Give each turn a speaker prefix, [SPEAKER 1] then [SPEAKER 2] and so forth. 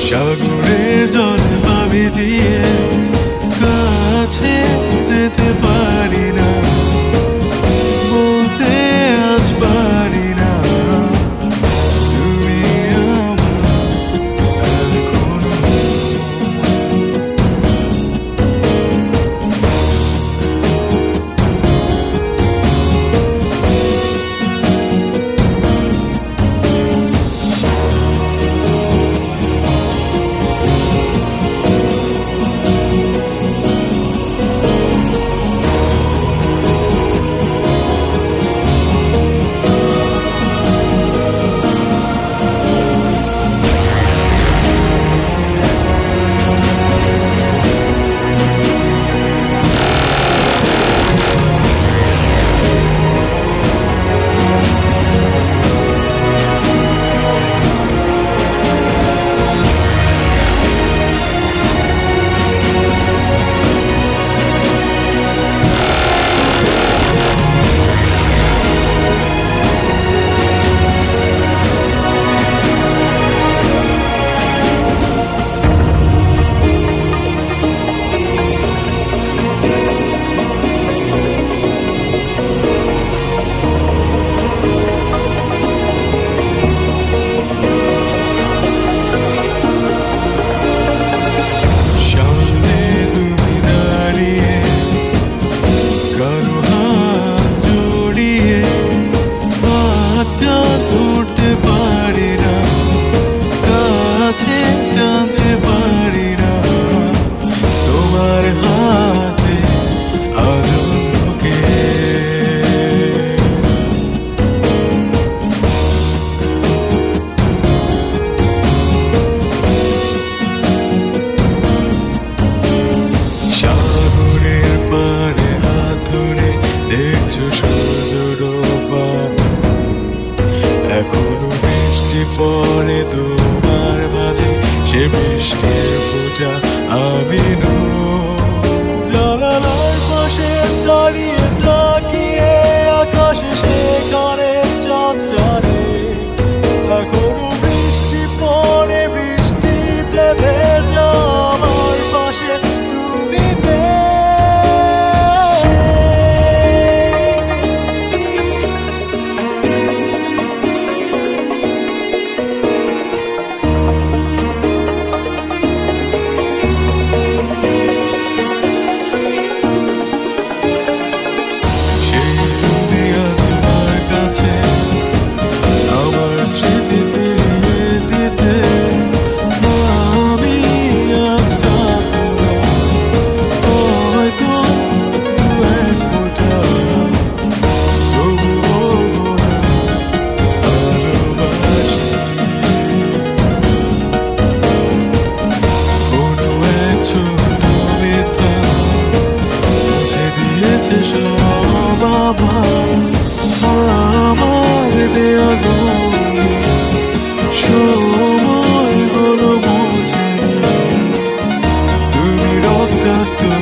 [SPEAKER 1] সাগরের জল ভিজিয়ে কাছে যেতে পারি না, বলতে আজ পারি না তুমি আমার এখনো। এখনো বৃষ্টি পড়ে তোমার মাঝে, সে বৃষ্টির পূজা আমি জানালার পাশে দাঁড়িয়ে তাকিয়ে আকাশে সেখানে চাঁদ জানে। এখনো বৃষ্টি পড়ে, বৃষ্টিতে ভেজা আমার পাশে তুমি আমার স্মৃতি ফিরিয়ে দিতে আমি আজ কাঁদবো, হয়তো এক ফোঁটা তবুও ভালোবাসি। কোনো এক ছোট মিথ্যা মুছে দিয়েছে সব আমার দেয়া সময় গুলো মুছে দিয়ে তুমি রক্তাক্ত